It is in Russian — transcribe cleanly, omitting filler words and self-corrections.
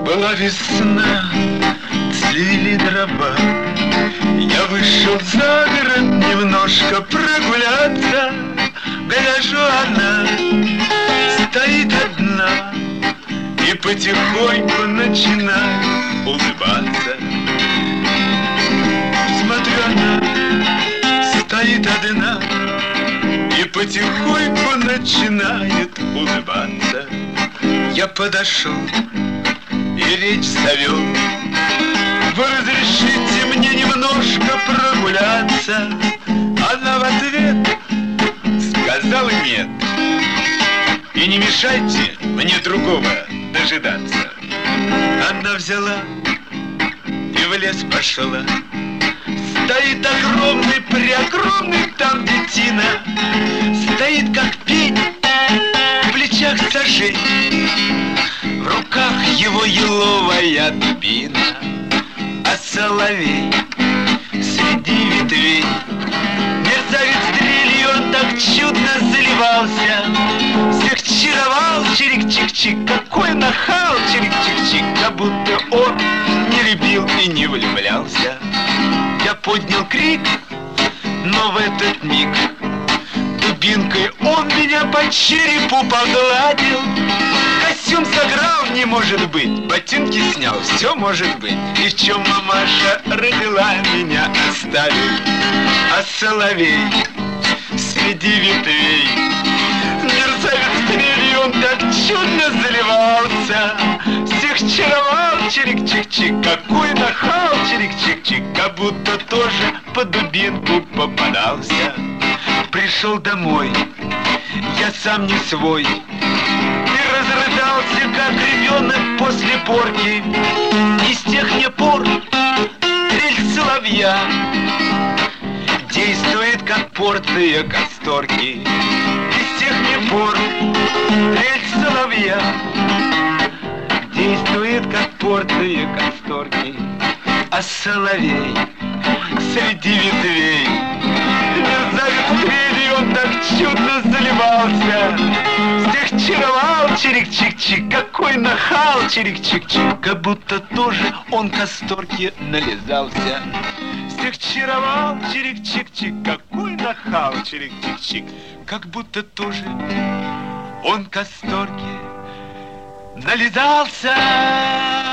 Была весна, цвели дрова. Я вышел за город немножко прогуляться. Гляжу, она стоит одна и потихоньку начинает улыбаться. Смотрю, она стоит одна и потихоньку начинает улыбаться. Я подошел и речь завел: вы разрешите мне немножко прогуляться? Она в ответ сказала нет. И не мешайте мне другого дожидаться. Она взяла и в лес пошла. Стоит огромный, преогромный там детина. Стоит как пень, в плечах сажень, в руках его еловая дубина. А соловей среди ветвей, мерзавец дрелью, он так чудно заливался. Всех чаровал, чирик-чик-чик, какой нахал, чирик-чик-чик, как будто он не любил и не влюблялся. Я поднял крик, но в этот миг дубинкой он меня по черепу погладил. Костюм сограл, не может быть, ботинки снял, все может быть. И в чем мамаша родила, меня оставил. А соловей среди ветвей, мерзавец трелью, он так чудно заливался. Всех чаровал, чирик-чик-чик, какой нахал, чирик-чик-чик, как будто тоже по дубинку попадался. Пришел домой, я сам не свой, и разрыдался, как ребенок после порки. И с тех мне пор трель соловья действует, как портные касторки. И с тех мне пор трель соловья действует, как портные касторки. А соловей среди ветвей, мерзавец трелью, он так чудно заливался. Всех чаровал, чирик-чик-чик, какой нахал, чирик-чик-чик, как будто тоже он касторки нализался. Всех чаровал, чирик-чик-чик, какой нахал, чирик-чик-чик, как будто тоже он касторки нализался.